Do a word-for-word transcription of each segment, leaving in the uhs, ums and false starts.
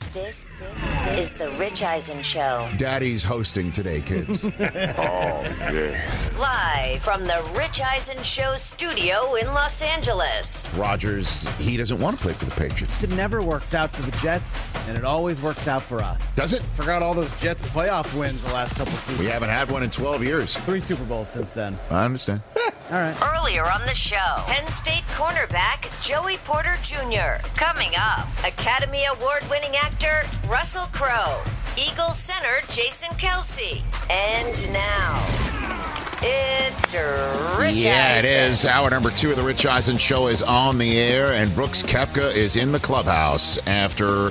This, this is the Rich Eisen Show. Daddy's hosting today, kids. Oh, yeah. Live from the Rich Eisen Show studio in Los Angeles. Rodgers, he doesn't want to play for the Patriots. It never works out for the Jets, and it always works out for us. Does it? Forgot all those Jets playoff wins the last couple seasons. We haven't had one in twelve years. Three Super Bowls since then. I understand. All right. Earlier on the show, Penn State cornerback Joey Porter Junior Coming up, Academy Award-winning actor Russell Crowe, Eagles center Jason Kelce. And now, it's Rich Yeah, Eisen. it is. Hour number two of the Rich Eisen Show is on the air, and Brooks Koepka is in the clubhouse after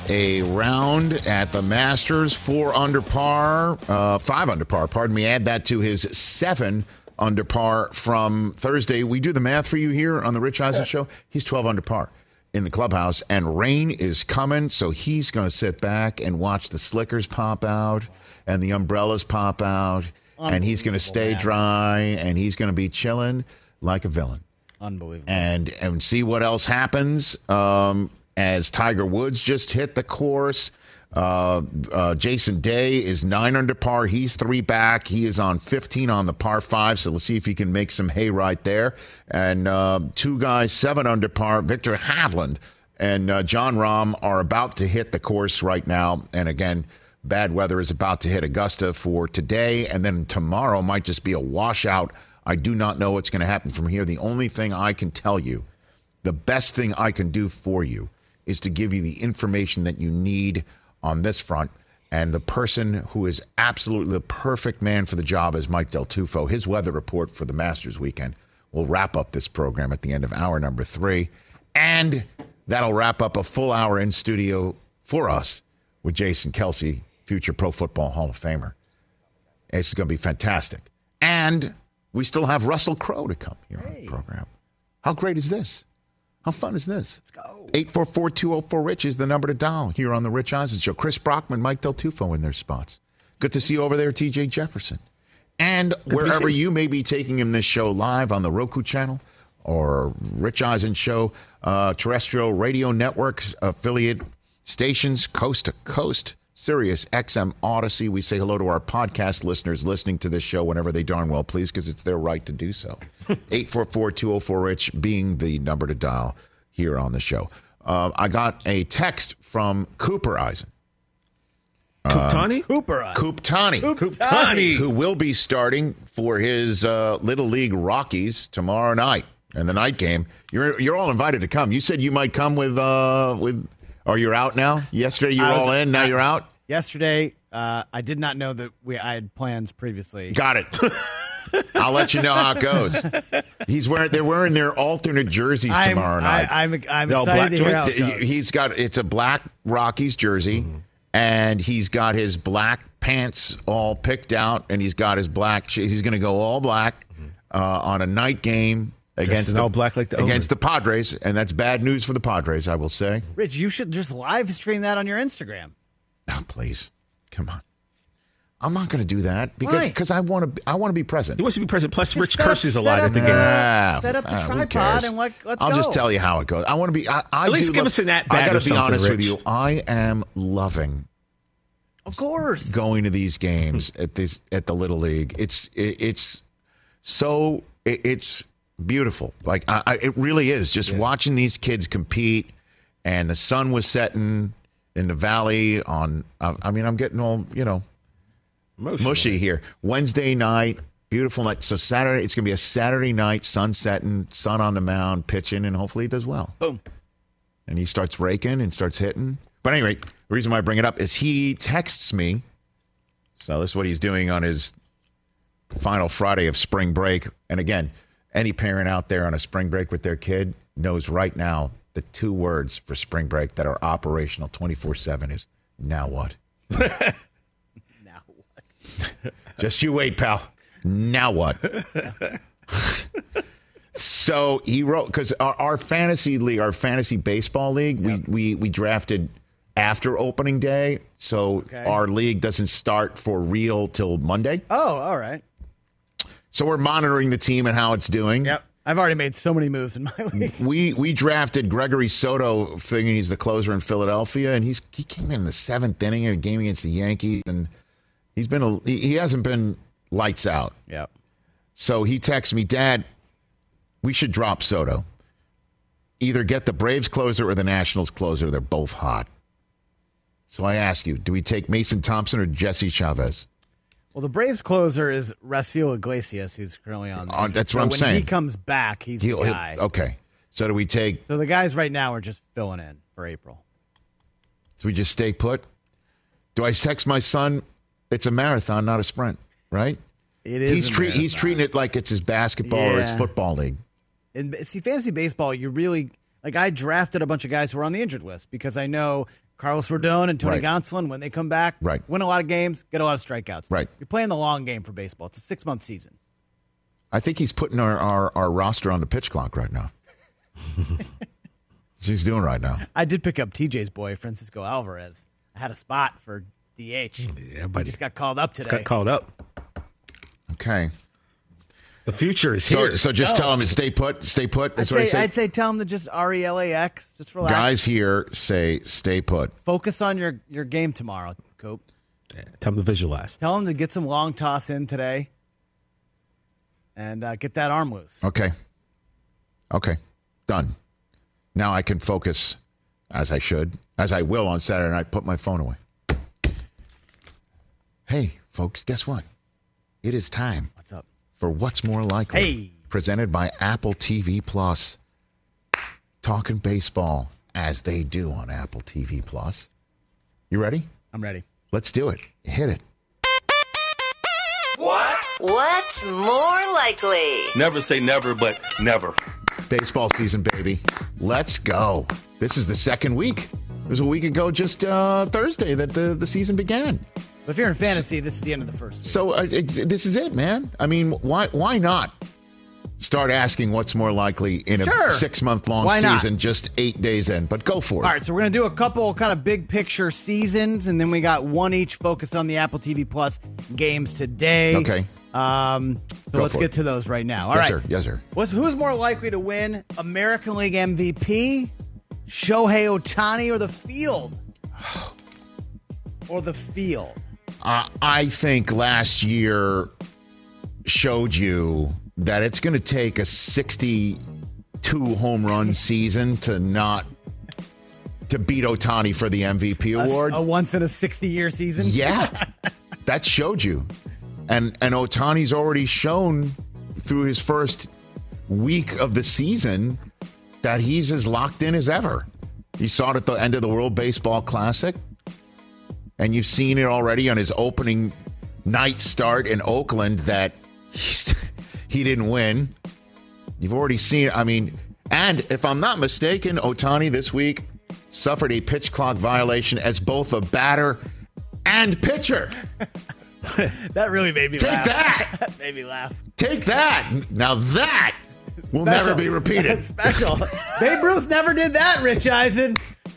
a round at the Masters, four under par, uh, five under par, pardon me. Add that to his seven under par from Thursday. We do the math for you here on the Rich Eisen Show. He's twelve under par in the clubhouse, and rain is coming, so he's going to sit back and watch the slickers pop out and the umbrellas pop out, and he's going to stay man. dry, and he's going to be chilling like a villain. Unbelievable. And and see what else happens um, as Tiger Woods just hit the course. Uh, uh, Jason Day is nine under par. He's three back. He is on fifteen on the par five. So let's see if he can make some hay right there. And uh, two guys, seven under par. Victor Hovland and uh, John Rahm are about to hit the course right now. And again, bad weather is about to hit Augusta for today. And then tomorrow might just be a washout. I do not know what's going to happen from here. The only thing I can tell you, the best thing I can do for you is to give you the information that you need on this front, and the person who is absolutely the perfect man for the job is Mike Del Tufo. His weather report for the Masters weekend will wrap up this program at the end of hour number three, and that'll wrap up a full hour in studio for us with Jason Kelce, future Pro Football Hall of Famer. This is going to be fantastic. And we still have Russell Crowe to come here on the program. How great is this? How fun is this? Let's go. eight four four, two oh four, RICH is the number to dial here on the Rich Eisen Show. Chris Brockman, Mike Del Tufo in their spots. Good to see you over there, T J Jefferson. And Good wherever you may be taking him this show live on the Roku channel or Rich Eisen Show uh, terrestrial radio networks, affiliate stations, coast to coast, Sirius X M Odyssey. We say hello to our podcast listeners listening to this show whenever they darn well please, because it's their right to do so. eight four four, two oh four, RICH being the number to dial here on the show. Uh, I got a text from Cooper Eisen. Kuptani? Cooper Eisen. Coop Tani, Kuptani. who will be starting for his uh, Little League Rockies tomorrow night in the night game. You're you're all invited to come. You said you might come with uh, with. Or you're out now? Yesterday you were I was- all in. Now I- you're out. Yesterday, uh, I did not know that we I had plans previously. Got it. I'll let you know how it goes. He's wearing. They're wearing their alternate jerseys I'm, tomorrow night. I, I'm, I'm The all excited black to hear how joints? it goes. He's got. It's a black Rockies jersey, Mm-hmm. and he's got his black pants all picked out, and he's got his black. sh- He's going to go all black uh, on a night game against in the, all black like the against owner. the Padres, and that's bad news for the Padres. I will say. Rich, you should just live stream that on your Instagram. Oh, please, come on. I'm not going to do that because Why? because I want to I want to be present. He wants to be present. Plus, Just Rich set up- curses a set lot up at the the- game. Ah, Set up the ah, who tripod cares? and let- let's I'll go. just tell you how it goes. I want to be. I, I At least do give love- us an at I bat gotta or be something, honest with Rich. you. I am loving Of course. going to these games at this at the Little League. It's it, it's so it, it's beautiful. Like I, I, it really is. Just watching these kids compete, and the sun was setting in the valley. On I, I mean, I'm getting all you know. Emotional. mushy here. Wednesday night, beautiful night. So Saturday, it's going to be a Saturday night, sun setting, sun on the mound, pitching, and hopefully he does well. Boom. And he starts raking and starts hitting. But anyway, the reason why I bring it up is he texts me. So this is what he's doing on his final Friday of spring break. And again, any parent out there on a spring break with their kid knows right now the two words for spring break that are operational twenty-four seven is now what? Now what? Just you wait, pal. Now what? So he wrote, because our, our fantasy league, our fantasy baseball league, we, we we drafted after opening day. So Okay. our league doesn't start for real till Monday. Oh, all right. So we're monitoring the team and how it's doing. Yep. I've already made so many moves in my league. We we drafted Gregory Soto, figuring he's the closer in Philadelphia, and he's he came in the seventh inning of a game against the Yankees, and he's been a, he, he hasn't been lights out. Yep. So he texts me, Dad, we should drop Soto. Either get the Braves closer or the Nationals closer. They're both hot. So I ask you, do we take Mason Thompson or Jesse Chavez? Well, the Braves closer is Raciel Iglesias, who's currently on there. Uh, that's so what I'm when saying. When he comes back, he's He'll, the he'll- guy. okay. So do we take, So the guys right now are just filling in for April. so we just stay put? Do I text my son? It's a marathon, not a sprint, right? It is. He's, a treat, he's marathon. treating it like it's his basketball or his Yeah. football league. And see, fantasy baseball, you really like. I drafted a bunch of guys who were on the injured list because I know Carlos Rodon and Tony Right. Gonsolin, when they come back, Right. win a lot of games, get a lot of strikeouts. Right. You're playing the long game for baseball. It's a six month season. I think he's putting our, our, our roster on the pitch clock right now. That's what he's doing right now. I did pick up T J's boy, Francisco Alvarez. I had a spot for D H. Yeah, He but just got called up just today. got called up. Okay. The future is So, here. so just go. tell him to stay put, stay put. I'd That's what I say, say. I'd say tell him to just R E L A X. Just relax. Guys here say stay put. Focus on your, your game tomorrow, Coop. Yeah, tell them to visualize. Tell him to get some long toss in today and uh, get that arm loose. Okay. Okay. Done. Now I can focus as I should, as I will on Saturday night, put my phone away. Hey, folks, guess what? It is time What's up? for What's More Likely. Hey. Presented by Apple T V Plus. Talking baseball as they do on Apple T V Plus. You ready? I'm ready. Let's do it. Hit it. What's more likely? Never say never, but never. Baseball season, baby. Let's go. This is the second week. It was a week ago, just uh, Thursday, that the, the season began. But if you're in fantasy, this is the end of the first week. So uh, it's, this is it, man. I mean, why why not start asking what's more likely in a Sure. six-month-long Why not? season just eight days in? But go for it. All right, so we're going to do a couple kind of big picture seasons, and then we got one each focused on the Apple T V Plus games today. Okay. Um, so Go let's for get it. to those right now. All right. Yes, sir. Yes, sir. What's, who's more likely to win American League M V P? Shohei Ohtani or the field? Or the field? Uh, I think last year showed you that it's going to take a sixty-two home run season to not to beat Ohtani for the M V P A- award. A, once in a sixty year season? Yeah, that showed you, and and Ohtani's already shown through his first week of the season that he's as locked in as ever. You saw it at the end of the World Baseball Classic, and you've seen it already on his opening night start in Oakland that he's, he didn't win. You've already seen it. I mean, and if I'm not mistaken, Ohtani this week suffered a pitch clock violation as both a batter and pitcher. That really made me Take laugh. that! That made me laugh. Take that! Now that will Special. never be repeated. That's special. Babe Ruth never did that, Rich Eisen.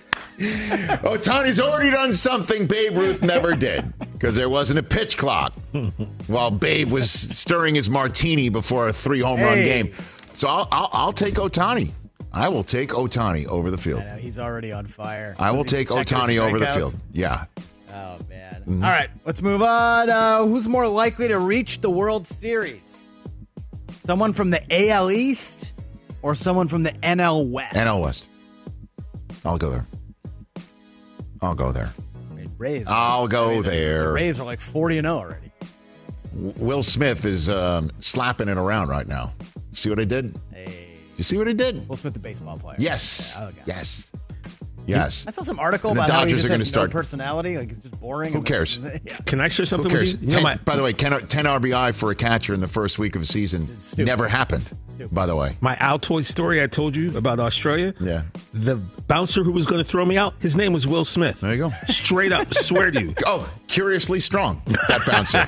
Ohtani's already done something Babe Ruth never did because there wasn't a pitch clock while Babe was stirring his martini before a three home run Hey. game. So I'll, I'll, I'll take Ohtani. I will take Ohtani over the field. I know, he's already on fire. I will Was he take second in Ohtani over the strikeouts? field. Yeah. Oh, man. Mm-hmm. All right, let's move on. Uh, who's more likely to reach the World Series? Someone from the A L East or someone from the N L West? N L West. I'll go there. I'll go there. I mean, Rays. I'll go I mean, the- there. The Rays are like forty and oh already. Will Smith is um, slapping it around right now. See what I did? Hey. You see what I did? Will Smith, the baseball player. Yes. Yeah, okay. Yes. Yes. I saw some article And the about how he Dodgers just are gonna has start- no personality. Like, he's just boring. Who and- cares? Yeah. Can I share Who something cares? with you? You know, ten, my, by the way, ten, ten R B I for a catcher in the first week of a season stupid. never happened, Stupid. by the way. my Altoid story I told you about Australia. Yeah. The bouncer who was going to throw me out, his name was Will Smith. There you go. Straight up, swear to you. Oh, curiously strong, that bouncer.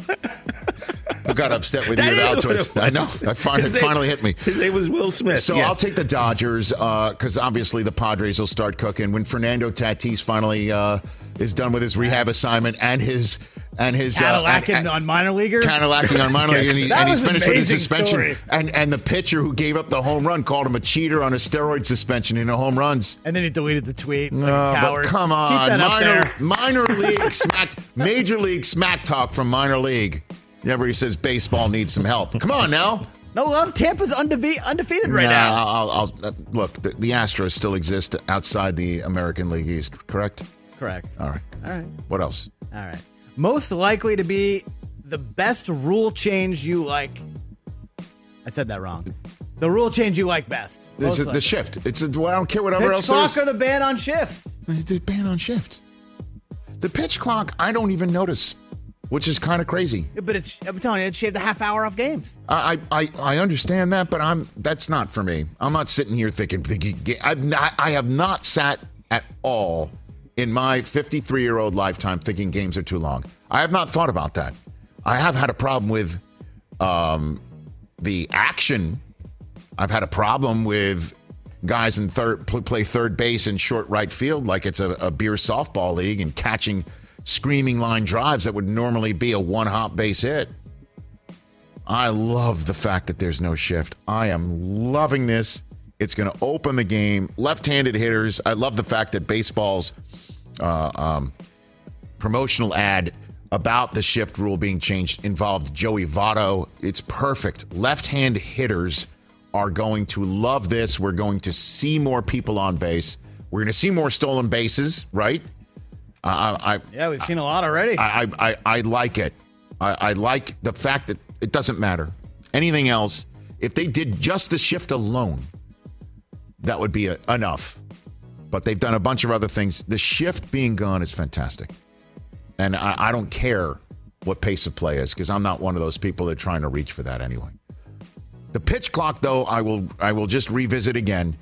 Who got upset with That you about is what twist? it was. I know. That finally, His name- finally hit me. His name was Will Smith. So yes. I'll take the Dodgers because obviously the Padres will start cooking when Fernando Tatis finally uh, is done with his rehab assignment and his And his Cadillacing uh, and, and, on minor leaguers. Cadillacing on minor leaguers, and, he, That and he's was finished with his amazing suspension. story. And and the pitcher who gave up the home run called him a cheater on a steroid suspension in the home runs. And then he deleted the tweet. Like No, a but coward. come Keep on, that up minor there. minor league smack, major league smack talk from minor league. Everybody says baseball needs some help. Come on now. No love. Tampa's undefe- undefeated right Nah, now. I'll, I'll, uh, look, the, the Astros still exist outside the American League East, correct? Correct. All right. All right. What else? All right. Most likely to be the best rule change you like. I said that wrong. The rule change you like best. This Most is the likely. shift. It's a, well, I don't care whatever Pitch else clock there or the ban on shifts. is. The ban on shift. The pitch clock, I don't even notice, which is kind of crazy. Yeah, but it's, I'm telling you, it shaved a half hour off games. I, I I understand that, but I'm that's not for me. I'm not sitting here thinking. thinking I've not, I have not sat at all in my fifty-three-year-old lifetime thinking games are too long. I have not thought about that. I have had a problem with um, the action. I've had a problem with guys in third play third base and short right field like it's a, a beer softball league and catching screaming line drives that would normally be a one-hop base hit. I love the fact that there's no shift. I am loving this. It's going to open the game. Left-handed hitters. I love the fact that baseball's uh, um, promotional ad about the shift rule being changed involved Joey Votto. It's perfect. Left-hand hitters are going to love this. We're going to see more people on base. We're going to see more stolen bases, right? Uh, I, I, Yeah, we've seen a lot already. I, I, I like it. I, I like the fact that it doesn't matter. Anything else, if they did just the shift alone, that would be a, enough. But they've done a bunch of other things. The shift being gone is fantastic. And I, I don't care what pace of play is because I'm not one of those people that are trying to reach for that anyway. The pitch clock, though, I will I will just revisit again.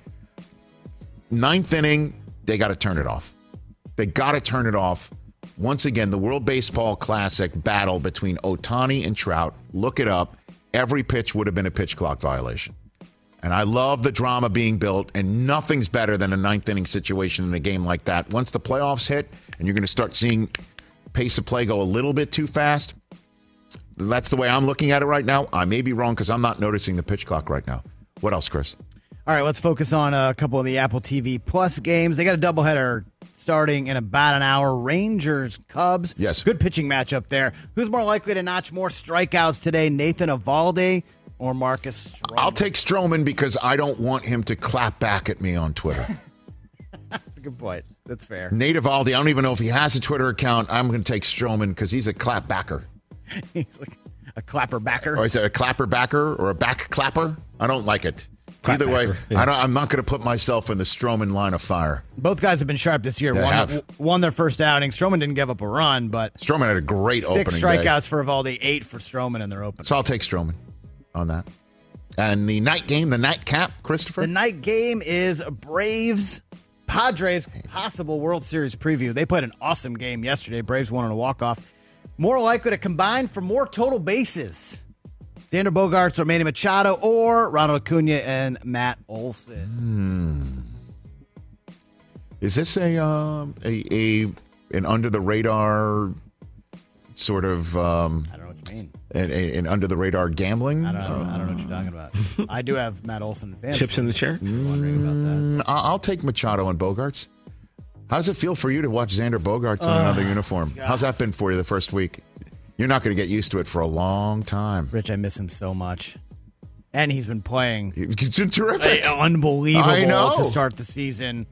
Ninth inning, they got to turn it off. They got to turn it off. Once again, the World Baseball Classic battle between Ohtani and Trout. Look it up. Every pitch would have been a pitch clock violation. And I love the drama being built, and nothing's better than a ninth inning situation in a game like that. Once the playoffs hit and you're going to start seeing pace of play go a little bit too fast, that's the way I'm looking at it right now. I may be wrong because I'm not noticing the pitch clock right now. What else, Chris? All right, let's focus on a couple of the Apple T V Plus games. They got a doubleheader starting in about an hour. Rangers, Cubs. Yes. Good pitching matchup there. Who's more likely to notch more strikeouts today, Nathan Eovaldi or Marcus Stroman? I'll take Stroman because I don't want him to clap back at me on Twitter. That's a good point. That's fair. Nate Eovaldi, I don't even know if he has a Twitter account. I'm going to take Stroman because he's a clap backer. He's like a clapper backer. Or is it a clapper backer or a back clapper? I don't like it. Clap Either way, backer, yeah. I don't, I'm not going to put myself in the Stroman line of fire. Both guys have been sharp this year. They Won, have. won their first outing. Stroman didn't give up a run, but Stroman had a great six opening strikeouts day. for Eovaldi, eight for Stroman in their opener. So I'll take Stroman on that. And the night game, the nightcap, Christopher? The night game is Braves Padres possible World Series preview. They played an awesome game yesterday. Braves won on a walk-off. More likely to combine for more total bases. Xander Bogaerts or Manny Machado or Ronald Acuna and Matt Olson. Hmm. Is this a, um, a a an under the radar sort of um, I don't know what you mean. an, an under the radar gambling? I don't, I, don't, I don't know what you're talking about. I do have Matt Olson in fantasy. Chips in the chair? If you're wondering about that. Mm, I- I'll take Machado and Bogarts. How does it feel for you to watch Xander Bogaerts in another uniform? How's that been for you the first week? You're not going to get used to it for a long time. Rich, I miss him so much. And he's been playing It's been terrific. uh, unbelievable I know. to start the season.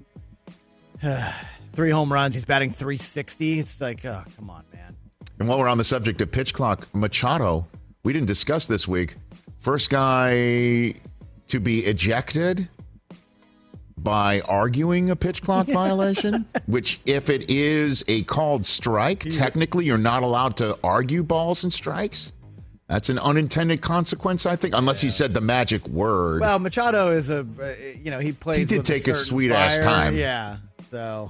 Three home runs. He's batting three sixty. It's like, oh, come on, man. And while we're on the subject of pitch clock, Machado, we didn't discuss this week. First guy to be ejected by arguing a pitch clock violation, which if it is a called strike, technically you're not allowed to argue balls and strikes. That's an unintended consequence, I think, unless you said the magic word. Well, Machado is a, uh, you know, he plays. He did with take a certain sweet-ass fire. time. Yeah, so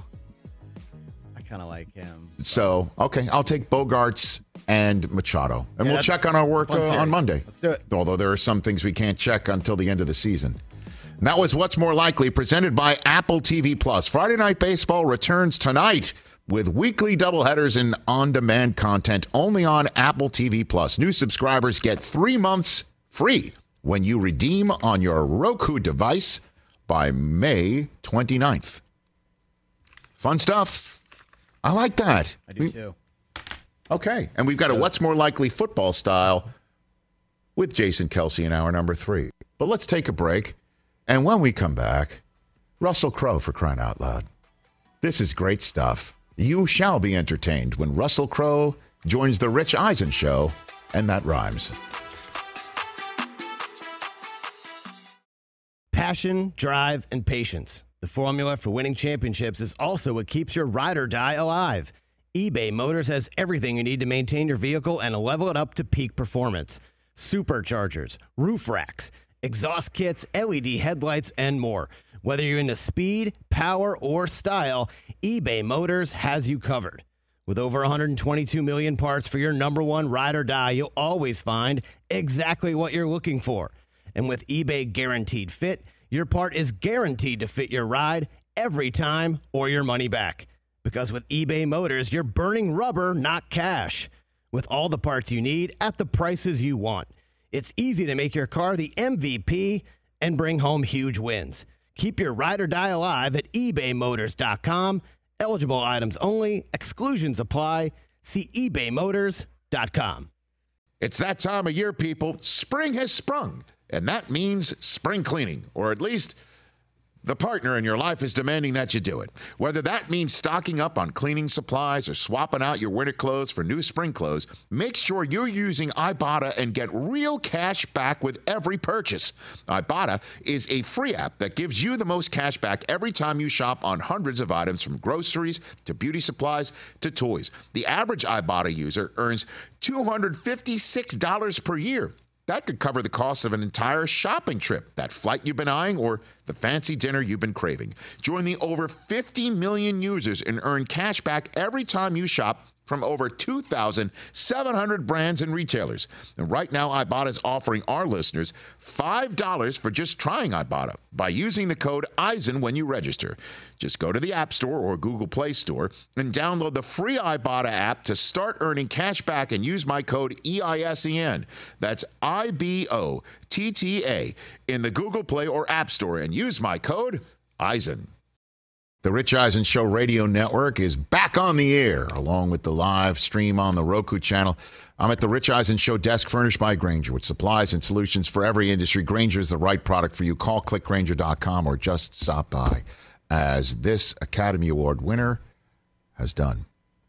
I kind of like him. So, okay, I'll take Bogarts and Machado. And Yeah, we'll that's- check on our work fun uh, on series. Monday. Let's do it. Although there are some things we can't check until the end of the season. And that was What's More Likely, presented by Apple T V Plus. Friday Night Baseball returns tonight. with weekly doubleheaders and on-demand content only on Apple T V Plus. New subscribers get three months free when you redeem on your Roku device by May twenty-ninth. Fun stuff. I like that. I do too. Okay. And we've got a What's More Likely football style with Jason Kelce in hour number three. But let's take a break. And when we come back, Russell Crowe, for crying out loud. This is great stuff. You shall be entertained when Russell Crowe joins the Rich Eisen Show, and that rhymes. Passion, drive, and patience. The formula for winning championships is also what keeps your ride or die alive. eBay Motors has everything you need to maintain your vehicle and level it up to peak performance. Superchargers, roof racks, exhaust kits, L E D headlights, and more. Whether you're into speed, power, or style, eBay Motors has you covered. With over one hundred twenty-two million parts for your number one ride or die, you'll always find exactly what you're looking for. And with eBay Guaranteed Fit, your part is guaranteed to fit your ride every time or your money back. Because with eBay Motors, you're burning rubber, not cash. With all the parts you need at the prices you want. It's easy to make your car the M V P and bring home huge wins. Keep your ride or die alive at ebay motors dot com. Eligible items only. Exclusions apply. See ebay motors dot com. It's that time of year, people. Spring has sprung, and that means spring cleaning, or at least the partner in your life is demanding that you do it. Whether that means stocking up on cleaning supplies or swapping out your winter clothes for new spring clothes, make sure you're using Ibotta and get real cash back with every purchase. Ibotta is a free app that gives you the most cash back every time you shop on hundreds of items, from groceries to beauty supplies to toys. The average Ibotta user earns two hundred fifty-six dollars per year. That could cover the cost of an entire shopping trip, that flight you've been eyeing, or the fancy dinner you've been craving. Join the over fifty million users and earn cash back every time you shop from over two thousand seven hundred brands and retailers. And right now, Ibotta is offering our listeners five dollars for just trying Ibotta by using the code Eisen when you register. Just go to the App Store or Google Play Store and download the free Ibotta app to start earning cash back and use my code E I S E N. That's I B O T T A in the Google Play or App Store, and use my code Eisen. The Rich Eisen Show Radio Network is back on the air, along with the live stream on the Roku channel. I'm at the Rich Eisen Show desk, furnished by Grainger, with supplies and solutions for every industry. Grainger is the right product for you. Call click grainger dot com or just stop by, as this Academy Award winner has done.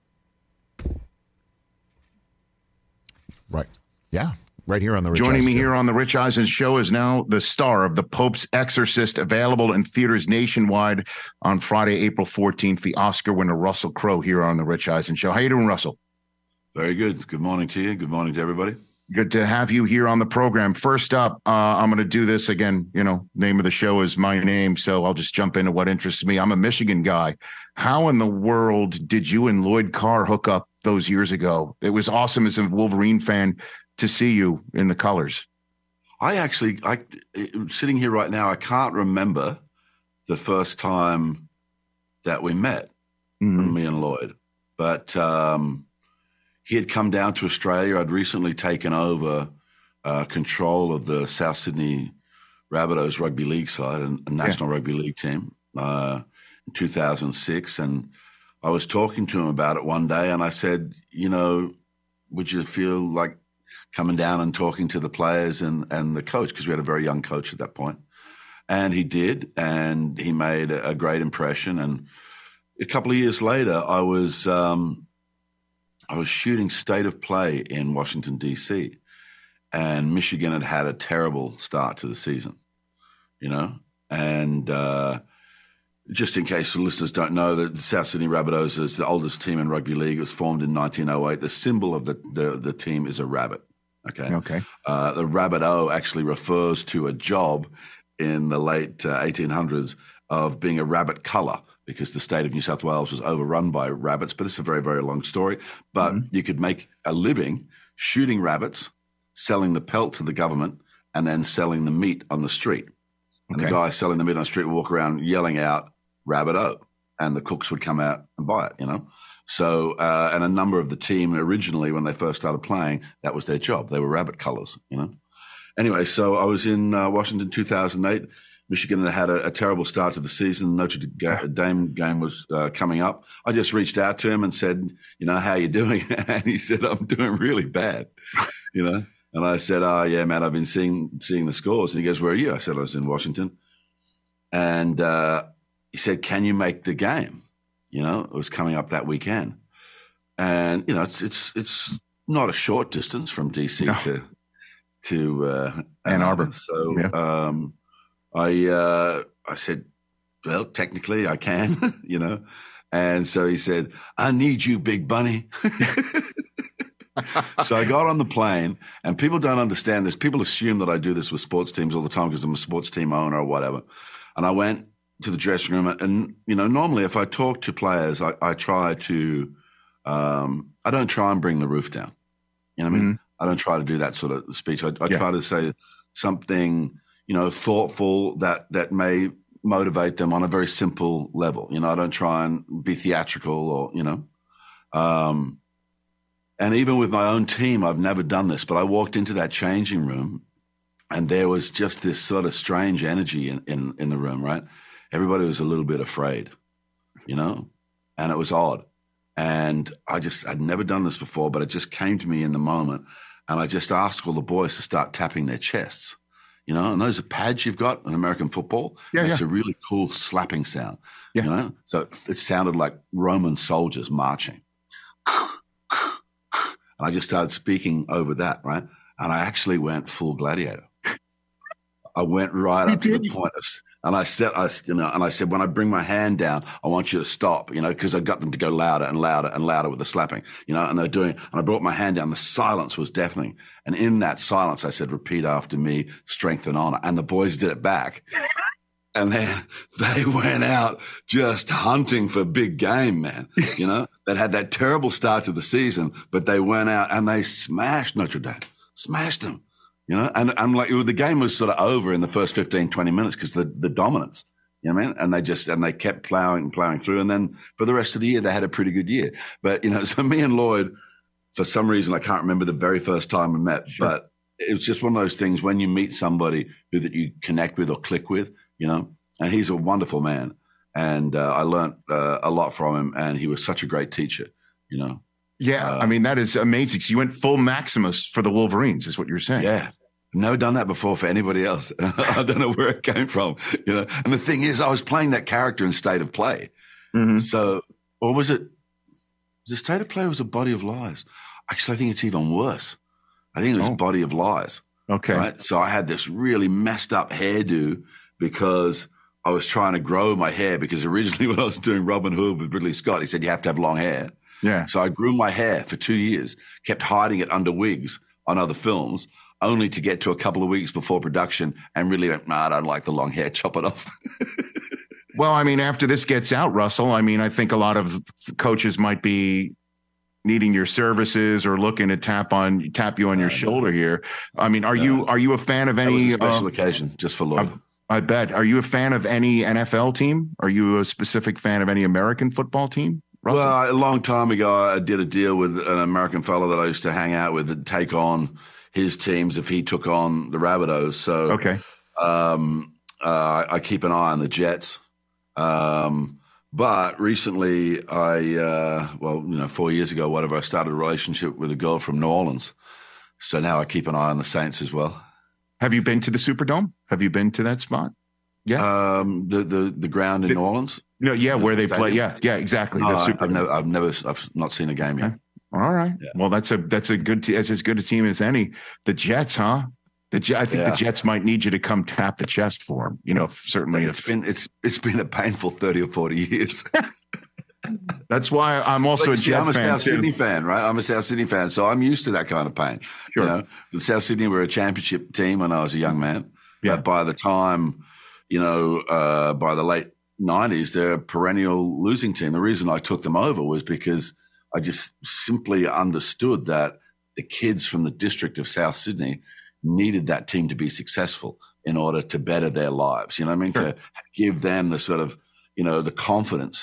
Right. Yeah. Right here on the Rich Joining Eisen me Show. here on the Rich Eisen Show is now the star of The Pope's Exorcist, available in theaters nationwide on Friday, April fourteenth. The Oscar winner Russell Crowe here on the Rich Eisen Show. How you doing, Russell? Very good. Good morning to you. Good morning to everybody. Good to have you here on the program. First up, uh, I'm going to do this again. You know, name of the show is my name, so I'll just jump into what interests me. I'm a Michigan guy. How in the world did you and Lloyd Carr hook up those years ago? It was awesome as a Wolverine fan to see you in the colors. I actually, I sitting here right now, I can't remember the first time that we met, mm-hmm. me and Lloyd. But um, he had come down to Australia. I'd recently taken over uh, control of the South Sydney Rabbitohs rugby league side, and a national yeah. rugby league team, uh, in two thousand six. And I was talking to him about it one day, and I said, you know, would you feel like coming down and talking to the players and, and the coach, because we had a very young coach at that point. And he did, and he made a, a great impression. And a couple of years later, I was um, I was shooting State of Play in Washington, D C, and Michigan had had a terrible start to the season, you know. And uh, just in case the listeners don't know, the South Sydney Rabbitohs is the oldest team in rugby league. It was formed in nineteen oh eight. The symbol of the, the, the team is a rabbit. Okay. Okay. Uh, the Rabbitoh actually refers to a job in the late uh, eighteen hundreds of being a rabbit culler, because the state of New South Wales was overrun by rabbits. But it's a very, very long story. But mm-hmm. you could make a living shooting rabbits, selling the pelt to the government, and then selling the meat on the street. And okay. the guy selling the meat on the street would walk around yelling out, Rabbitoh. And the cooks would come out and buy it, you know? So, uh, and a number of the team originally, when they first started playing, that was their job. They were rabbit colors, you know? Anyway, so I was in uh, Washington two thousand eight. Michigan had had a, a terrible start to the season. Notre Dame game was uh, coming up. I just reached out to him and said, you know, how you doing? And he said, I'm doing really bad, you know? And I said, oh, yeah, man, I've been seeing seeing the scores. And he goes, where are you? I said, I was in Washington. And uh, he said, can you make the game? You know, it was coming up that weekend. And, you know, it's it's it's not a short distance from D C no. to to uh, Ann Arbor. So yeah. um, I uh, I said, well, technically I can, you know. And so he said, I need you, Big Bunny. So I got on the plane, and people don't understand this. People assume that I do this with sports teams all the time because I'm a sports team owner or whatever. And I went to the dressing room, and, you know, normally if I talk to players, I, I try to, um, I don't try and bring the roof down. You know what I mean? Mm-hmm. I don't try to do that sort of speech. I, I yeah. try to say something, you know, thoughtful that that may motivate them on a very simple level. You know, I don't try and be theatrical or, you know. Um, and even with my own team, I've never done this, but I walked into that changing room, and there was just this sort of strange energy in, in, in the room, right? Everybody was a little bit afraid, you know, and it was odd. And I just, I'd never done this before, but it just came to me in the moment. And I just asked all the boys to start tapping their chests, you know, and those are pads you've got in American football. Yeah, it's yeah. a really cool slapping sound, yeah. you know? So it, it sounded like Roman soldiers marching. And I just started speaking over that, right? And I actually went full gladiator. I went right up to the point of, and I said, I, you know, and I said, when I bring my hand down, I want you to stop, you know, because I got them to go louder and louder and louder with the slapping, you know, and they're doing, and I brought my hand down. The silence was deafening. And in that silence, I said, repeat after me, strength and honor. And the boys did it back. And then they went out just hunting for big game, man, you know, that had that terrible start to the season, but they went out and they smashed Notre Dame, smashed them. You know, and I'm like, the game was sort of over in the first fifteen, twenty minutes because the, the dominance, you know what I mean? And they just, and they kept plowing and plowing through. And then for the rest of the year, they had a pretty good year. But, you know, so me and Lloyd, for some reason, I can't remember the very first time we met, sure. but it was just one of those things when you meet somebody who that you connect with or click with, you know, and he's a wonderful man. And uh, I learned uh, a lot from him, and he was such a great teacher, you know. Yeah, uh, I mean, that is amazing. So you went full Maximus for the Wolverines, is what you're saying. Yeah. Never done that before for anybody else. I don't know where it came from, you know. And the thing is, I was playing that character in State of Play. Mm-hmm. So, or was it, was it State of Play or was it Body of Lies? Actually, I think it's even worse. I think it was oh. Body of Lies. Okay. Right? So I had this really messed up hairdo because I was trying to grow my hair, because originally when I was doing Robin Hood with Ridley Scott, he said you have to have long hair. Yeah. So I grew my hair for two years, kept hiding it under wigs on other films, only to get to a couple of weeks before production and really went, nah, I don't like the long hair, chop it off. Well, I mean, after this gets out, Russell, I mean, I think a lot of coaches might be needing your services or looking to tap on tap you on your uh, shoulder here. I mean, are uh, you are you a fan of any that was a special uh, occasion just for Lloyd? I, I bet. Are you a fan of any N F L team? Are you a specific fan of any American football team? Russell? Well, a long time ago, I did a deal with an American fellow that I used to hang out with and take on his teams if he took on the Rabbitohs. So okay, um, uh, I keep an eye on the Jets. Um, but recently, I uh, well, you know, four years ago, whatever, I started a relationship with a girl from New Orleans. So now I keep an eye on the Saints as well. Have you been to the Superdome? Have you been to that spot? Yeah, um, the the the ground in the, New Orleans. No, yeah, the where they stadium? play. Yeah, yeah, exactly. No, the I, I've never, I've never, I've not seen a game yet. Okay. All right. Yeah. Well, that's a that's a good. Te- that's as good a team as any. The Jets, huh? The I think yeah. the Jets might need you to come tap the chest for them. You know, certainly. It's if, been it's it's been a painful thirty or forty years. That's why I'm also like, a see, Jet I'm a fan South too. Sydney fan, right? I'm a South Sydney fan, so I'm used to that kind of pain. Sure. You know, the South Sydney were a championship team when I was a young man. Yeah. But by the time, you know, uh, by the late nineties, they're a perennial losing team. The reason I took them over was because I just simply understood that the kids from the district of South Sydney needed that team to be successful in order to better their lives. You know what I mean? Sure. To give them the sort of, you know, the confidence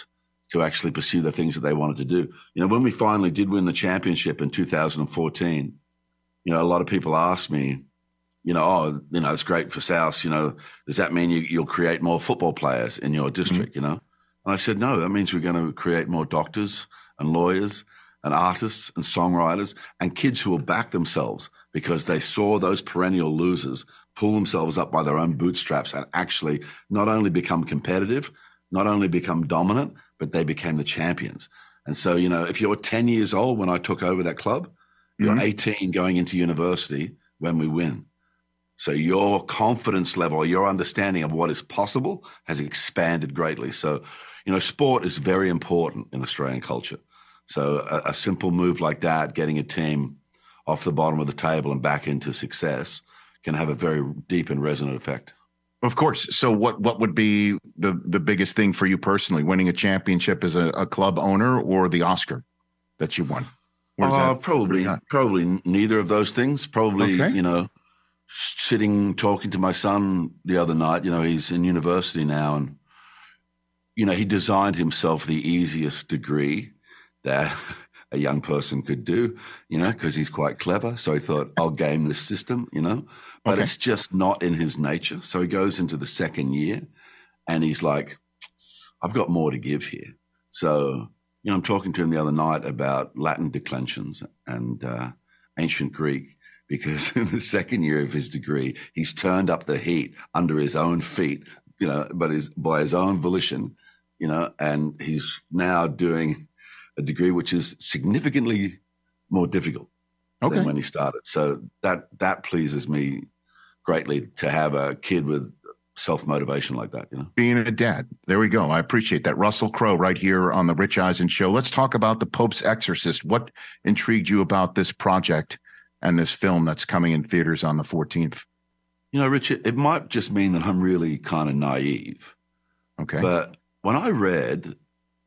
to actually pursue the things that they wanted to do. You know, when we finally did win the championship in two thousand fourteen, you know, a lot of people asked me, you know, oh, you know, it's great for South. You know, does that mean you, you'll create more football players in your district, mm-hmm. you know? And I said, no, that means we're going to create more doctors and lawyers and artists and songwriters and kids who will back themselves because they saw those perennial losers pull themselves up by their own bootstraps and actually not only become competitive, not only become dominant, but they became the champions. And so, you know, if you're ten years old when I took over that club, you're mm-hmm. eighteen going into university when we win. So your confidence level, your understanding of what is possible has expanded greatly. So, you know, sport is very important in Australian culture. So a, a simple move like that, getting a team off the bottom of the table and back into success, can have a very deep and resonant effect. Of course. So what, what would be the, the biggest thing for you personally, winning a championship as a, a club owner or the Oscar that you won? Uh, probably, probably neither of those things. Probably, okay. you know, sitting, talking to my son the other night, you know, he's in university now, and, you know, he designed himself the easiest degree that a young person could do, you know, because he's quite clever. So he thought, I'll game this system, you know, but okay. it's just not in his nature. So he goes into the second year and he's like, I've got more to give here. So, you know, I'm talking to him the other night about Latin declensions and uh, ancient Greek, because in the second year of his degree, he's turned up the heat under his own feet, you know, but his, by his own volition, you know, and he's now doing a degree which is significantly more difficult okay. than when he started. So that that pleases me greatly, to have a kid with self-motivation like that, you know. Being a dad. There we go. I appreciate that. Russell Crowe right here on the Rich Eisen Show. Let's talk about The Pope's Exorcist. What intrigued you about this project and this film that's coming in theaters on the fourteenth? You know, Richard, it might just mean that I'm really kind of naive. Okay. But when I read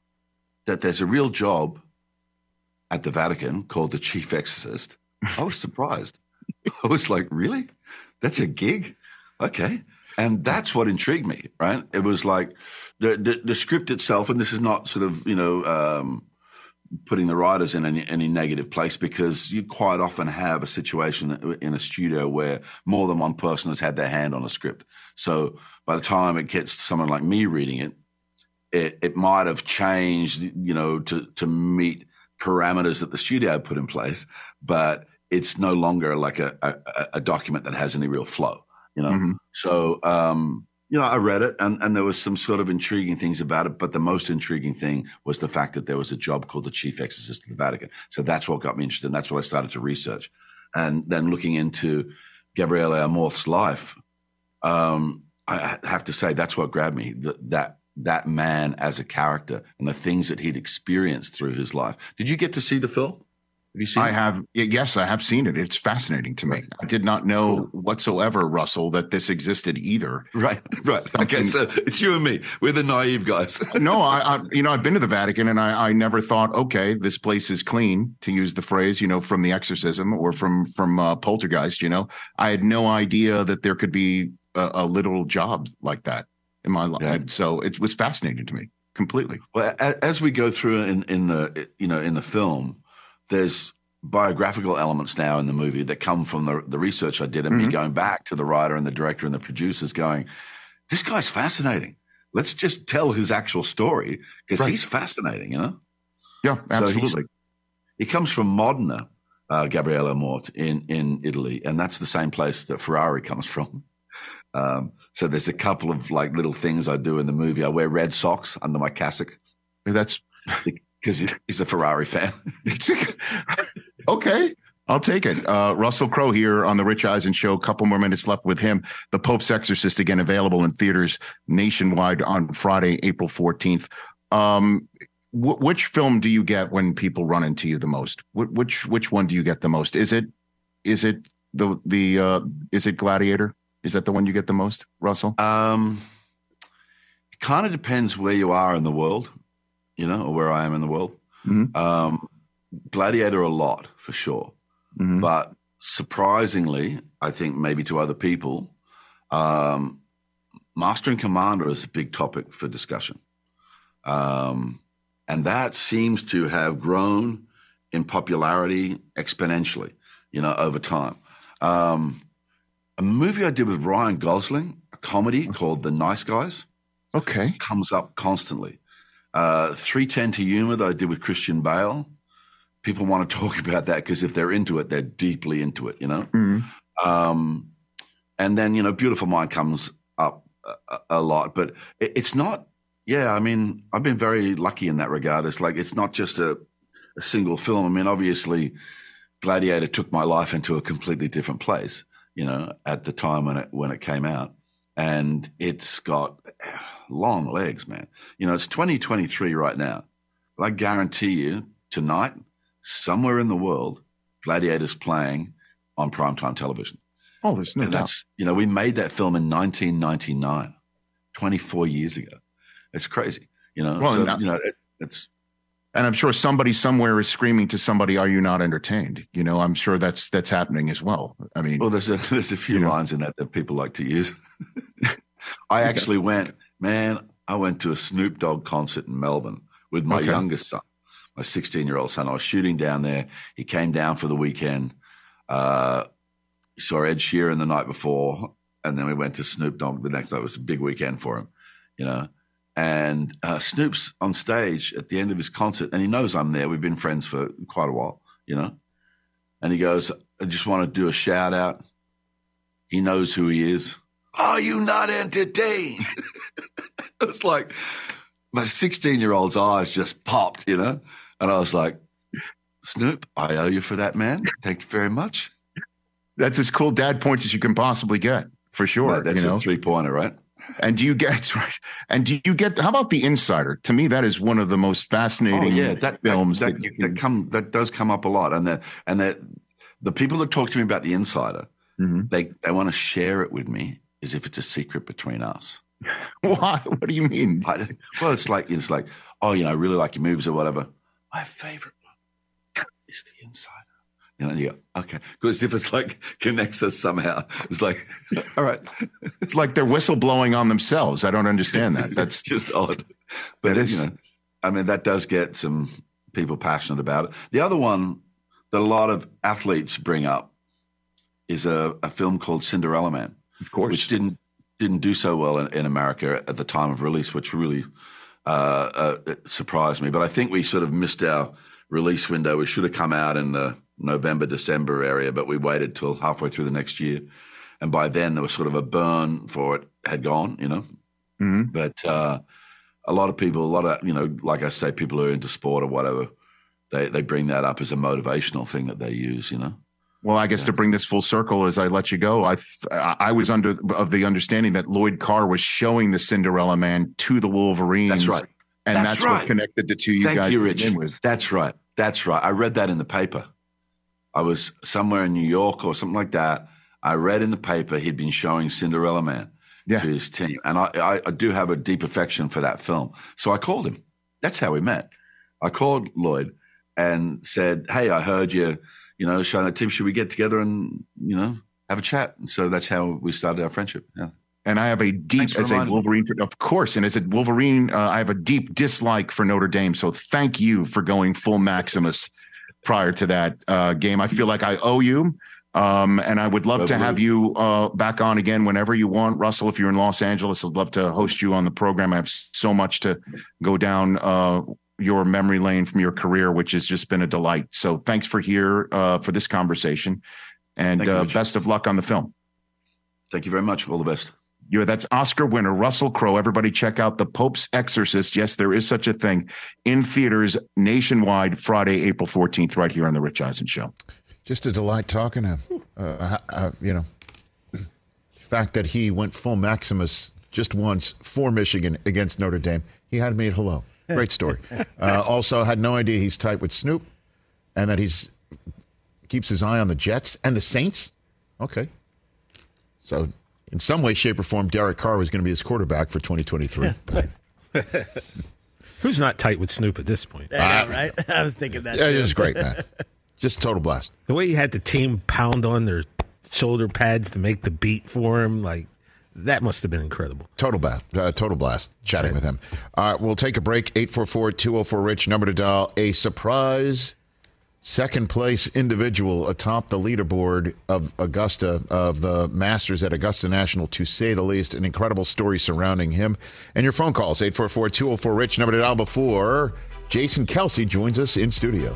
that there's a real job at the Vatican called the chief exorcist, I was surprised. I was like, really? That's a gig? Okay. And that's what intrigued me, right? It was like the, the, the script itself, and this is not sort of, you know, um, putting the writers in any, any negative place, because you quite often have a situation in a studio where more than one person has had their hand on a script. So by the time it gets to someone like me reading it, it, it might have changed, you know, to, to meet parameters that the studio put in place, but it's no longer like a, a, a document that has any real flow, you know? Mm-hmm. So, um, you know, I read it and, and there was some sort of intriguing things about it, but the most intriguing thing was the fact that there was a job called the chief exorcist of the Vatican. So that's what got me interested, and that's what I started to research. And then looking into Gabriele Amorth's life, um, I have to say that's what grabbed me, that, that that man as a character and the things that he'd experienced through his life. Did you get to see the film? Have you seen I it? have. Yes, I have seen it. It's fascinating to me. I did not know whatsoever, Russell, that this existed either. Right, right. Something... Okay, so it's you and me. We're the naive guys. No, I, I, you know, I've been to the Vatican, and I, I never thought, okay, this place is clean, to use the phrase, you know, from The Exorcism or from from uh, Poltergeist. You know, I had no idea that there could be a, a literal job like that in my life. Yeah. So it was fascinating to me completely. Well, as we go through in, in the, you know, in the film, there's biographical elements now in the movie that come from the, the research I did, and mm-hmm. me going back to the writer and the director and the producers going, this guy's fascinating. Let's just tell his actual story, because right. he's fascinating, you know? Yeah, absolutely. So he comes from Modena, uh, Gabriele Amorth, in, in Italy, and that's the same place that Ferrari comes from. Um, so there's a couple of like little things I do in the movie. I wear red socks under my cassock. That's because he's a Ferrari fan. Okay, I'll take it. Uh, Russell Crowe here on the Rich Eisen Show. A couple more minutes left with him. The Pope's Exorcist, again, available in theaters nationwide on Friday, April fourteenth. Um, wh- which film do you get when people run into you the most? Wh- which which one do you get the most? Is it is it the the uh, is it Gladiator? Is that the one you get the most, Russell? Um, it kind of depends where you are in the world, you know, or where I am in the world. Mm-hmm. Um, Gladiator a lot, for sure. Mm-hmm. But surprisingly, I think maybe to other people, um, Master and Commander is a big topic for discussion. Um, And that seems to have grown in popularity exponentially, you know, over time. Um, a movie I did with Ryan Gosling, a comedy called The Nice Guys, okay, comes up constantly. Uh, three ten to Yuma that I did with Christian Bale. People want to talk about that because if they're into it, they're deeply into it, you know? Mm-hmm. Um, and then, you know, Beautiful Mind comes up a, a lot, but it, it's not, yeah, I mean, I've been very lucky in that regard. It's like, it's not just a, a single film. I mean, obviously, Gladiator took my life into a completely different place, you know, at the time when it, when it came out. And it's got long legs, man. You know, it's twenty twenty-three right now, but I guarantee you tonight, somewhere in the world, Gladiator's playing on primetime television. Oh, there's no and doubt. That's, you know, we made that film in nineteen ninety-nine, twenty-four years ago. It's crazy, you know. Well, so, that, you know, it, it's. And I'm sure somebody somewhere is screaming to somebody, "Are you not entertained?" You know, I'm sure that's that's happening as well. I mean, well, there's a there's a few you know. lines in that that people like to use. I actually went, man. I went to a Snoop Dogg concert in Melbourne with my Okay. youngest son, my sixteen-year-old son. I was shooting down there. He came down for the weekend. Uh, saw Ed Sheeran the night before, and then we went to Snoop Dogg the next night. It was a big weekend for him, you know. And uh, Snoop's on stage at the end of his concert, and he knows I'm there. We've been friends for quite a while, you know. And he goes, "I just want to do a shout out." He knows who he is. Are you not entertained? It was like my sixteen-year-old's eyes just popped, you know. And I was like, "Snoop, I owe you for that, man. Thank you very much." That's as cool dad points as you can possibly get, for sure. Right, that's you know? a three-pointer, right? And do you get that's right? And do you get? How about The Insider? To me, that is one of the most fascinating Oh yeah, that films that, that, that, you can. that come that does come up a lot, and that and that the people that talk to me about The Insider, Mhm. they they want to share it with me as if it's a secret between us. Why? What do you mean? I, well, it's like it's like, oh, you know, I really like your movies or whatever. My favorite one is The Insider. You know, and you go, okay, because if it's like connects us somehow, it's like, all right, It's like they're whistleblowing on themselves. I don't understand that. That's just odd. But That it, is- you know, I mean, that does get some people passionate about it. The other one that a lot of athletes bring up is a, a film called Cinderella Man, of course. which didn't didn't do so well in, in America at the time of release, which really uh, uh, surprised me. But I think we sort of missed our release window. It should have come out in the November, December area, but we waited till halfway through the next year. And by then there was sort of a burn for it had gone, you know. Mhm. But uh, a lot of people, a lot of, you know, like I say, people who are into sport or whatever, they, they bring that up as a motivational thing that they use, you know. Well, I guess to bring this full circle, as I let you go, I I was under of the understanding that Lloyd Carr was showing the Cinderella Man to the Wolverines. That's right. and That's that's, right. what connected the two you Thank guys you, to Rich. begin with. That's right. That's right. I read that in the paper. I was somewhere in New York or something like that. I read in the paper he'd been showing Cinderella Man Yeah. to his team. And I, I, I do have a deep affection for that film. So I called him. That's how we met. I called Lloyd and said, hey, I heard you, you know, showing that team. Should we get together and, you know, have a chat? And so that's how we started our friendship. Yeah. And I have a deep, Thanks for as a reminding me. Wolverine, of course, and as a Wolverine, uh, I have a deep dislike for Notre Dame. So thank you for going full Maximus prior to that uh, game. I feel like I owe you. Um, and I would love to have you uh, back on again whenever you want. Russell, if you're in Los Angeles, I'd love to host you on the program. I have so much to go down uh, your memory lane from your career, which has just been a delight. So thanks for here uh, for this conversation, and Thank you, uh, Rich. best of luck on the film. Thank you very much. All the best. Yeah, that's Oscar winner Russell Crowe. Everybody check out The Pope's Exorcist. Yes, there is such a thing, in theaters nationwide Friday, April fourteenth, right here on The Rich Eisen Show. Just a delight talking to him. Uh, uh, you know, the fact that he went full Maximus just once for Michigan against Notre Dame. He had me at hello. Great story. Uh, also, had no idea he's tight with Snoop, and that he's keeps his eye on the Jets and the Saints. Okay, so in some way, shape, or form, Derek Carr was going to be his quarterback for twenty twenty-three. Who's not tight with Snoop at this point? Yeah, right? I was thinking that. Yeah, too. it was great, man. Just total blast. The way he had the team pound on their shoulder pads to make the beat for him, like that must have been incredible. Total blast. Uh, total blast chatting right. with him. All right, we'll take a break. eight four four, two oh four, RICH, number to dial. A surprise second place individual atop the leaderboard of Augusta, of the Masters at Augusta National, to say the least. An incredible story surrounding him. And your phone calls, eight four four, two oh four, RICH, number to dial, before Jason Kelce joins us in studio.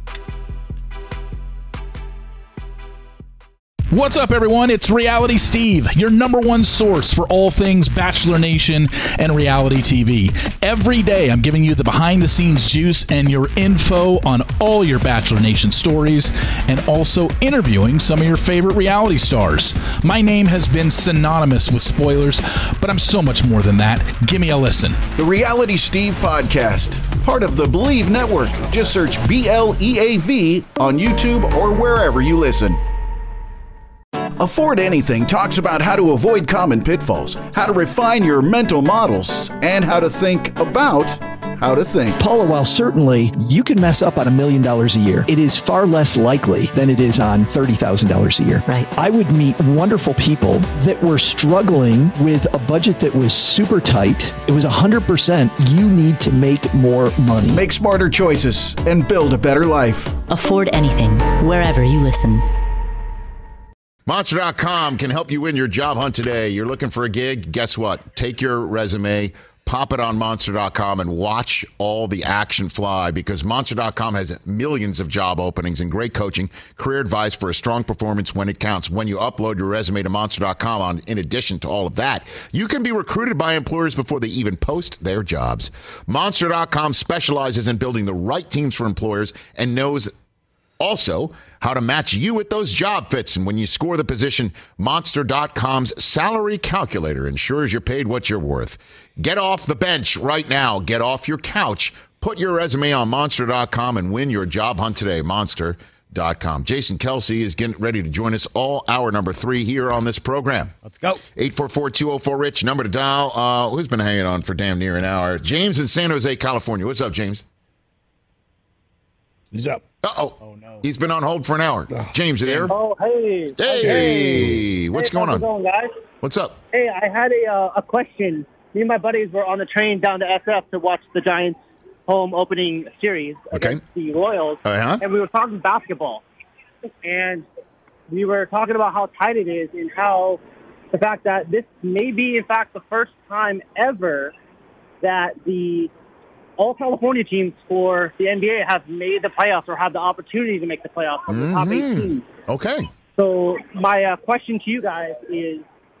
What's up, everyone? It's Reality Steve, your number one source for all things Bachelor Nation and reality T V. Every day, I'm giving you the behind-the-scenes juice and your info on all your Bachelor Nation stories, and also interviewing some of your favorite reality stars. My name has been synonymous with spoilers, but I'm so much more than that. Give me a listen. The Reality Steve Podcast, part of the Believe Network. Just search B L E A V on YouTube or wherever you listen. Afford Anything talks about how to avoid common pitfalls, how to refine your mental models, and how to think about how to think. Paula, while certainly you can mess up on a million dollars a year, it is far less likely than it is on thirty thousand dollars a year. Right. I would meet wonderful people that were struggling with a budget that was super tight. It was one hundred percent you need to make more money. Make smarter choices and build a better life. Afford Anything, wherever you listen. Monster dot com can help you win your job hunt today. You're looking for a gig? Guess what? Take your resume, pop it on Monster dot com, and watch all the action fly, because Monster dot com has millions of job openings and great coaching, career advice for a strong performance when it counts. When you upload your resume to Monster dot com, on, in addition to all of that, you can be recruited by employers before they even post their jobs. Monster dot com specializes in building the right teams for employers and knows also how to match you with those job fits. And when you score the position, Monster dot com's salary calculator ensures you're paid what you're worth. Get off the bench right now. Get off your couch. Put your resume on Monster dot com and win your job hunt today. Monster dot com. Jason Kelce is getting ready to join us all hour number three here on this program. Let's go. eight four four, two oh four, RICH, number to dial. Uh, who's been hanging on for damn near an hour? James in San Jose, California. What's up, James? He's up. Uh-oh. Oh, no. He's been on hold for an hour. Oh, James, you there? Oh, hey. Hey. Hey. What's hey, going on? Going, guys? What's up? Hey, I had a uh, a question. Me and my buddies were on the train down to S F to watch the Giants' home opening series okay. against the Royals. Uh-huh. And we were talking basketball. And we were talking about how tight it is and how the fact that this may be, in fact, the first time ever that the all California teams for the N B A have made the playoffs or have the opportunity to make the playoffs from the top eight teams. Okay. So my uh, question to you guys is,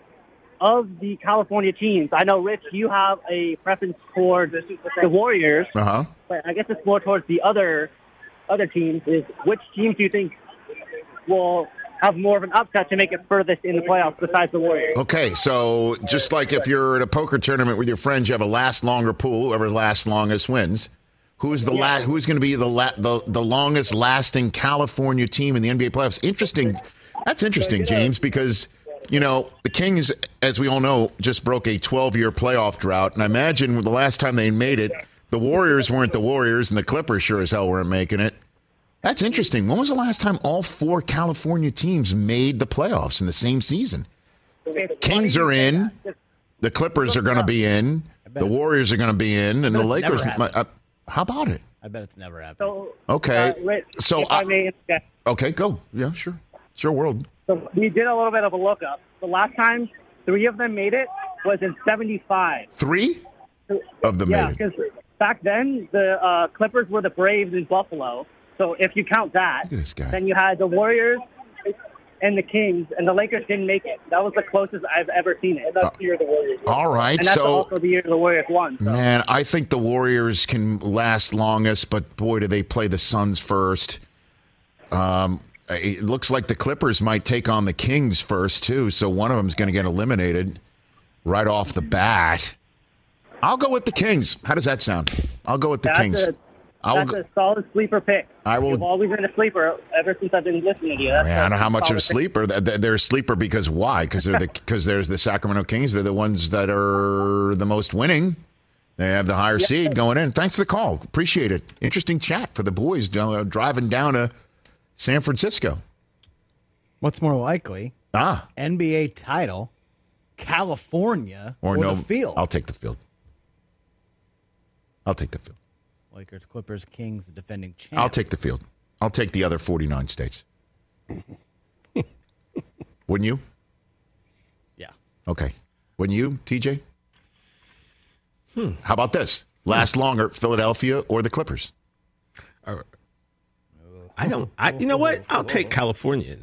of the California teams, I know, Rich, you have a preference towards the Warriors, uh-huh. but I guess it's more towards the other other teams. Is which teams do you think will have more of an upset to make it furthest in the playoffs besides the Warriors? Okay, so just like if you're at a poker tournament with your friends, you have a last longer pool. Whoever lasts longest wins. Who's the yeah. la- Who's going to be the, la- the the longest lasting California team in the N B A playoffs? Interesting. That's interesting, James, because you know the Kings, as we all know, just broke a twelve-year playoff drought, and I imagine the last time they made it, the Warriors weren't the Warriors, and the Clippers sure as hell weren't making it. That's interesting. When was the last time all four California teams made the playoffs in the same season? Kings are in. The Clippers are going to be in. The Warriors are going to be in. And the Lakers. Uh, how about it? I bet it's never happened. So, okay. Uh, Rich, so if I, I may interject. Okay, go. Yeah, sure. Sure, world. So we did a little bit of a lookup. The last time three of them made it was in seventy-five. Three of them yeah, made it? Yeah, because back then the uh, Clippers were the Braves in Buffalo. So if you count that, then you had the Warriors and the Kings, and the Lakers didn't make it. That was the closest I've ever seen it. And that's uh, the year the Warriors won. All right, and that's so also the year the Warriors won. So. Man, I think the Warriors can last longest, but boy, do they play the Suns first. Um, it looks like the Clippers might take on the Kings first too, so one of them is going to get eliminated right off the bat. I'll go with the Kings. How does that sound? I'll go with the that's Kings. A, that's a solid sleeper pick. I will. You've always been a sleeper ever since I've been listening to you. That's I don't know how much of a pick. sleeper. They're a sleeper because why? Because they're the because there's the Sacramento Kings. They're the ones that are the most winning. They have the higher yeah. seed going in. Thanks for the call. Appreciate it. Interesting chat for the boys uh, driving down to San Francisco. What's more likely? Ah, N B A title California or, or no, the field. I'll take the field. I'll take the field. Lakers, Clippers, Kings, the defending champs. I'll take the field. I'll take the other forty-nine states. Wouldn't you? Yeah. Okay. Wouldn't you, T J? Hmm. How about this? Last longer, Philadelphia or the Clippers? Uh, I don't. I, you know what? I'll take California.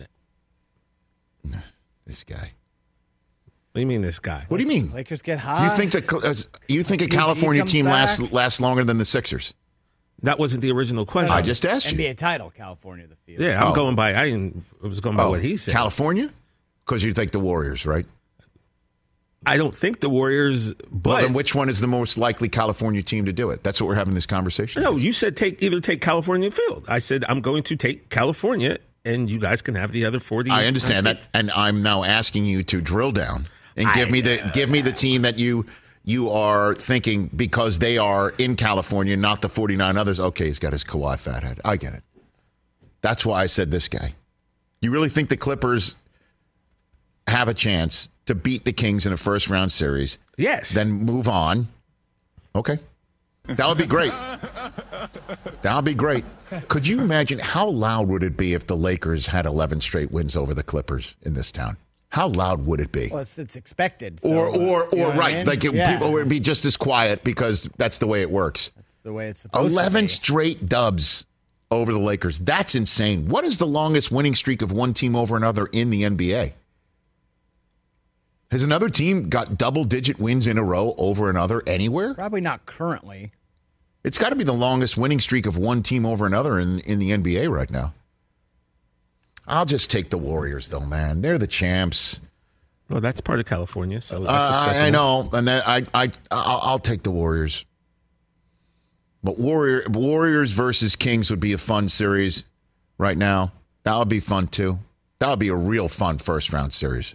This guy. What do you mean, this guy? What do you mean? Lakers get hot. You think that uh, you think a California team lasts lasts longer than the Sixers? That wasn't the original question. I just asked you. N B A title, California, the field. Yeah, I'm Oh. going by. I, didn't, I was going by Oh, what he said. California? Because you think the Warriors, right? I don't think the Warriors. But Well, then which one is the most likely California team to do it? That's what we're having this conversation. no, you said take either take California field. I said I'm going to take California, and you guys can have the other forty. I understand that, and I'm now asking you to drill down and give I- me the give me the team that you you are thinking because they are in California, not the forty-nine others. Okay, he's got his Kawhi fathead. I get it. That's why I said this guy. You really think the Clippers have a chance to beat the Kings in a first round series? Yes. Then move on. Okay. That would be great. That would be great. Could you imagine how loud would it be if the Lakers had eleven straight wins over the Clippers in this town? How loud would it be? Well, it's, it's expected. So, or, or, uh, you know or what I right, mean? like it, Yeah. people would be just as quiet because that's the way it works. That's the way it's supposed eleven to be. straight dubs over the Lakers. That's insane. What is the longest winning streak of one team over another in the N B A? Has another team got double-digit wins in a row over another anywhere? Probably not currently. It's got to be the longest winning streak of one team over another in, in the N B A right now. I'll just take the Warriors, though, man. They're the champs. Well, that's part of California, so that's Uh, acceptable. I know, and that, I, I, I'll, I'll take the Warriors. But Warrior, Warriors versus Kings would be a fun series right now. That would be fun, too. That would be a real fun first-round series.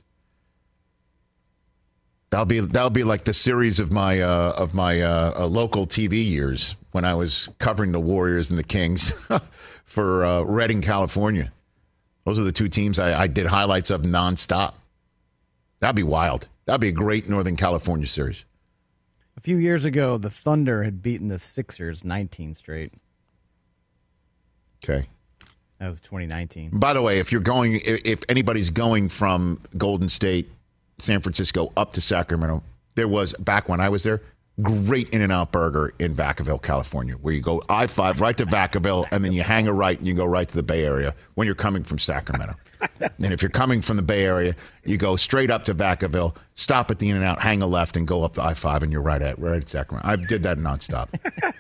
That'll be that'll be like the series of my uh, of my uh, uh, local T V years when I was covering the Warriors and the Kings for uh, Redding, California. Those are the two teams I, I did highlights of nonstop. That'd be wild. That'd be a great Northern California series. A few years ago, the Thunder had beaten the Sixers nineteen straight. Okay. That was twenty nineteen. By the way, if you're going, if, if anybody's going from Golden State, San Francisco up to Sacramento, there was, back when I was there, great In-N-Out Burger in Vacaville, California, where you go I five right to Vacaville, and then you hang a right and you go right to the Bay Area when you're coming from Sacramento. And if you're coming from the Bay Area, you go straight up to Vacaville, stop at the In-N-Out, hang a left, and go up the I five, and you're right at right at Sacramento. I did that nonstop.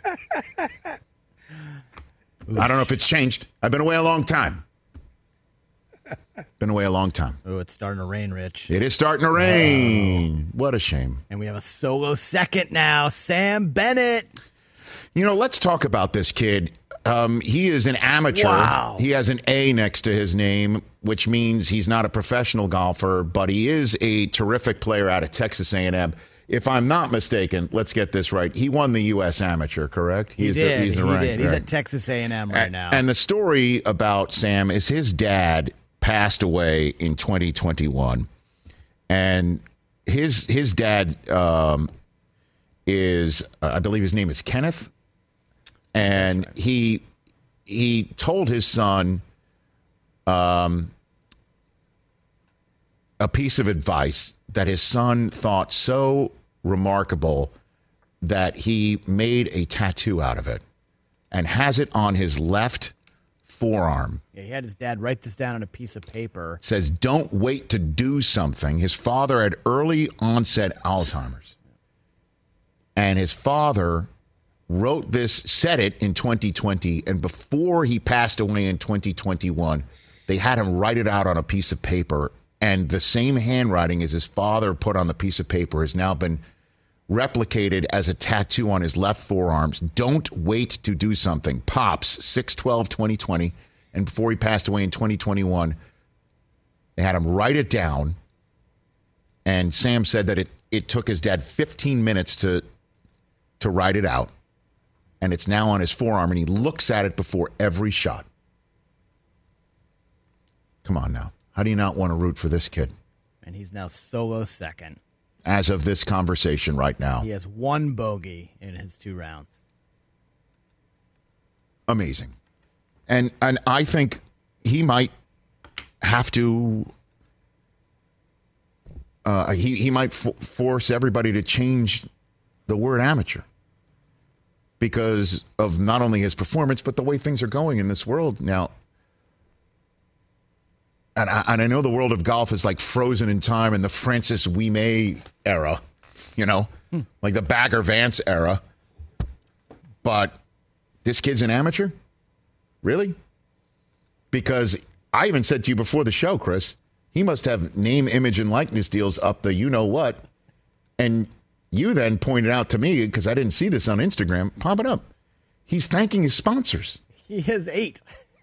I don't know if it's changed. I've been away a long time. Been away a long time. Oh, it's starting to rain, Rich. It is starting to rain. What a shame. And we have a solo second now, Sam Bennett. You know, let's talk about this kid. Um, he is an amateur. Wow. He has an A next to his name, which means he's not a professional golfer, but he is a terrific player out of Texas A and M. If I'm not mistaken, let's get this right. He won the U S Amateur, correct? He He's did. The, he's the he rank, did. He's right. at Texas A and M right now. And the story about Sam is his dad passed away in twenty twenty-one, and his his dad um, is uh, I believe his name is Kenneth, and right. he he told his son um, a piece of advice that his son thought so remarkable that he made a tattoo out of it and has it on his left forearm. Yeah, he had his dad write this down on a piece of paper. Says, don't wait to do something. His father had early onset Alzheimer's. And his father wrote this, said it in twenty twenty, and before he passed away in twenty twenty-one, they had him write it out on a piece of paper, and the same handwriting as his father put on the piece of paper has now been replicated as a tattoo on his left forearms. Don't wait to do something. Pops, six twelve twenty twenty. And before he passed away in twenty twenty-one, they had him write it down. And Sam said that it, it took his dad fifteen minutes to, to write it out. And it's now on his forearm, and he looks at it before every shot. Come on now. How do you not want to root for this kid? And he's now solo second. as of this conversation right now. He has one bogey in his two rounds. Amazing. And and I think he might have to uh, he, he might f- force everybody to change the word amateur because of not only his performance, but the way things are going in this world now. And I, and I know the world of golf is like frozen in time in the Francis Ouimet era, you know, hmm. like the Bagger Vance era. But this kid's an amateur? Really? Because I even said to you before the show, Chris, he must have name, image, and likeness deals up the you-know-what. And you then pointed out to me, because I didn't see this on Instagram, pop it up. He's thanking his sponsors. He has eight.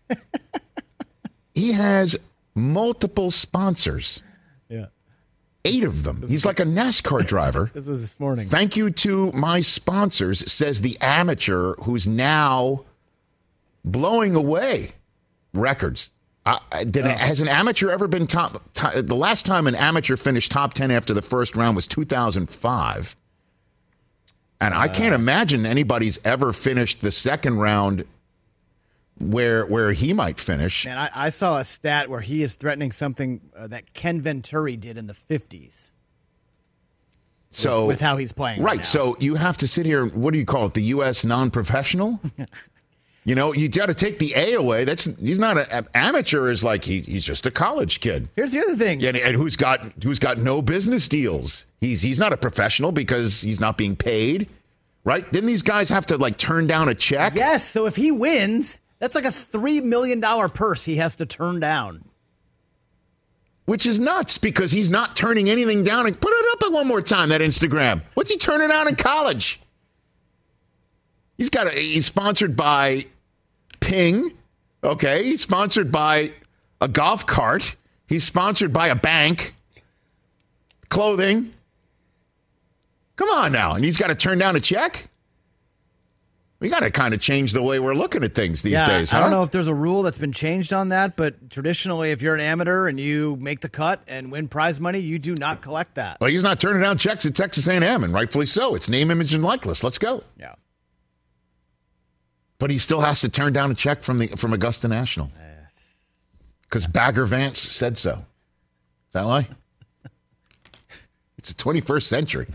He has multiple sponsors. Yeah. Eight of them. He's like a NASCAR driver. This was this morning. Thank you to my sponsors, says the amateur who's now blowing away records. Uh, did, oh. Has an amateur ever been top, top? The last time an amateur finished top ten after the first round was two thousand five. And uh, I can't imagine anybody's ever finished the second round where where he might finish. Man, I, I saw a stat where he is threatening something uh, that Ken Venturi did in the fifties. So with, with how he's playing, right? right now. So you have to sit here. What do you call it? The U S non-professional. You know, you got to take the A away. That's he's not an amateur. Is like he, he's just a college kid. Here's the other thing, and, and who's got who's got no business deals. He's he's not a professional because he's not being paid, right? Didn't these guys have to like turn down a check? Yes. So if he wins, that's like a three million dollar purse he has to turn down. Which is nuts because he's not turning anything down. And put it up one more time, that Instagram. What's he turning down in college? He's got a, he's sponsored by Ping. Okay. He's sponsored by a golf cart. He's sponsored by a bank. Clothing. Come on now. And he's got to turn down a check? We got to kind of change the way we're looking at things these yeah, days, huh? I don't know if there's a rule that's been changed on that, but traditionally, if you're an amateur and you make the cut and win prize money, you do not collect that. Well, he's not turning down checks at Texas A and M, and rightfully so. It's name, image, and likeness. Let's go. Yeah. But he still has to turn down a check from the from Augusta National because Bagger Vance said so. Is that why? It's the twenty-first century.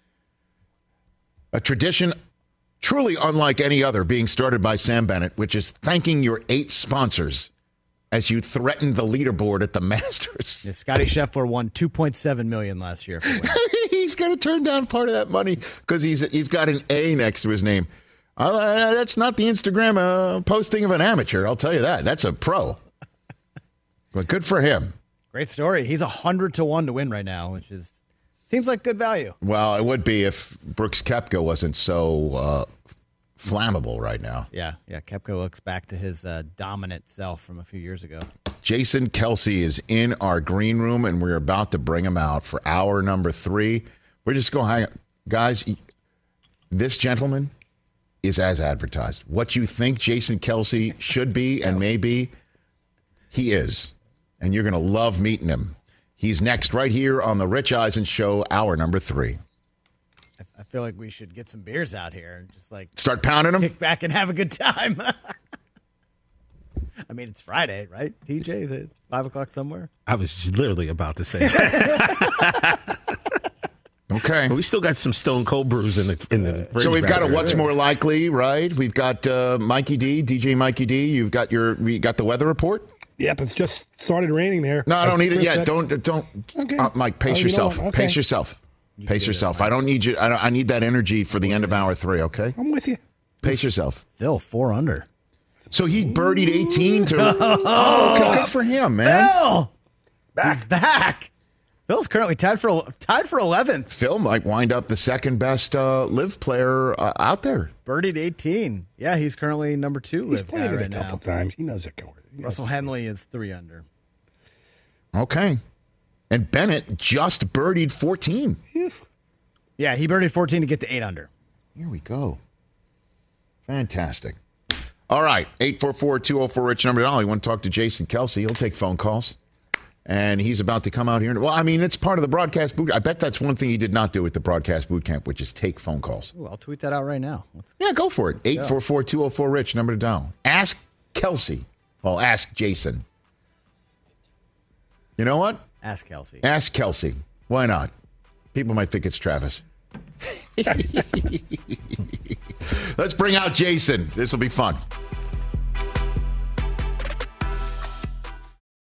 A tradition truly unlike any other being started by Sam Bennett, which is thanking your eight sponsors as you threatened the leaderboard at the Masters. Yeah, Scotty Scheffler won two point seven million dollars last year. For he's going to turn down part of that money because he's he's got an A next to his name. Uh, that's not the Instagram uh, posting of an amateur. I'll tell you that. That's a pro. But good for him. Great story. He's a hundred to one to win right now, which is seems like good value. Well, it would be if Brooks Koepka wasn't so uh, flammable right now. Yeah, yeah. Koepka looks back to his uh, dominant self from a few years ago. Jason Kelce is in our green room, and we're about to bring him out for hour number three. We're just going to hang out. Guys, this gentleman is as advertised. What you think Jason Kelce should be and may be, he is. And you're going to love meeting him. He's next right here on the Rich Eisen Show, hour number three. I feel like we should get some beers out here and just like start pounding them, kick back and have a good time. I mean, it's Friday, right? T J, is it five o'clock somewhere? I was just literally about to say that. Okay, but we still got some Stone Cold brews in the in the. So we've got a there. what's more likely, right? We've got uh, Mikey D, D J Mikey D. You've got your we got the weather report. Yep, it's just started raining there. No, I don't need it yet. Said. Don't don't. Okay. Uh, Mike, pace oh, yourself. You know okay. Pace yourself. You pace yourself. I don't need you. I, don't, I need that energy for the end of hour three. Okay. I'm with you. Pace yourself. Phil, four under. So he birdied eighteen to. Oh, good, good for him, man. Phil, back. He's back. Phil's currently tied for tied for eleventh. Phil might wind up the second best uh, live player uh, out there. Birdied eighteen. Yeah, he's currently number two he's live played guy it right a couple now. times. He knows it. He Russell Henley is three under. Okay, and Bennett just birdied fourteen. Yeah, he birdied fourteen to get to eight under. Here we go. Fantastic. All right, eight four four, two oh four, Rich number. You want to talk to Jason Kelce? He'll take phone calls. and he's about to come out here. And, well, I mean, it's part of the broadcast boot. I bet that's one thing he did not do at the broadcast boot camp, which is take phone calls. Ooh, I'll tweet that out right now. Let's, yeah, go for it. eight four four, two oh four, RICH, number to dial. Ask Kelsey. Well, ask Jason. You know what? Ask Kelsey. Ask Kelsey. Why not? People might think it's Travis. Let's bring out Jason. This will be fun.